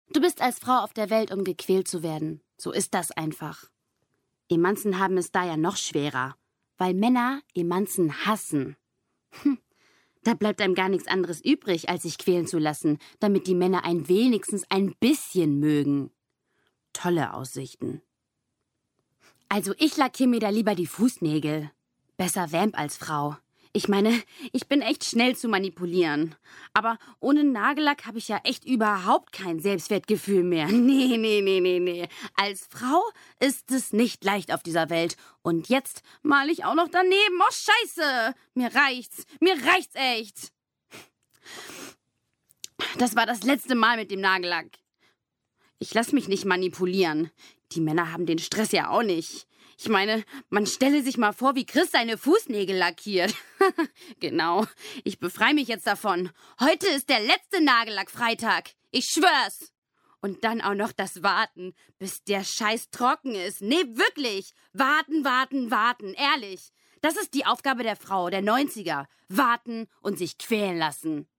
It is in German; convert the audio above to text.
Du bist als Frau auf der Welt, um gequält zu werden. So ist das einfach. Emanzen haben es da ja noch schwerer, weil Männer Emanzen hassen. Da bleibt einem gar nichts anderes übrig, als sich quälen zu lassen, damit die Männer einen wenigstens ein bisschen mögen. Tolle Aussichten. Also ich lackiere mir da lieber die Fußnägel. Besser Vamp als Frau. Ich meine, ich bin echt schnell zu manipulieren. Aber ohne Nagellack habe ich ja echt überhaupt kein Selbstwertgefühl mehr. Nee. Als Frau ist es nicht leicht auf dieser Welt. Und jetzt male ich auch noch daneben. Oh, scheiße! Mir reicht's echt. Das war das letzte Mal mit dem Nagellack. Ich lasse mich nicht manipulieren. Die Männer haben den Stress ja auch nicht. Ich meine, man stelle sich mal vor, wie Chris seine Fußnägel lackiert. Genau, ich befreie mich jetzt davon. Heute ist der letzte Nagellack-Freitag. Ich schwör's. Und dann auch noch das Warten, bis der Scheiß trocken ist. Nee, wirklich. Warten, ehrlich. Das ist die Aufgabe der Frau, der 90er. Warten und sich quälen lassen.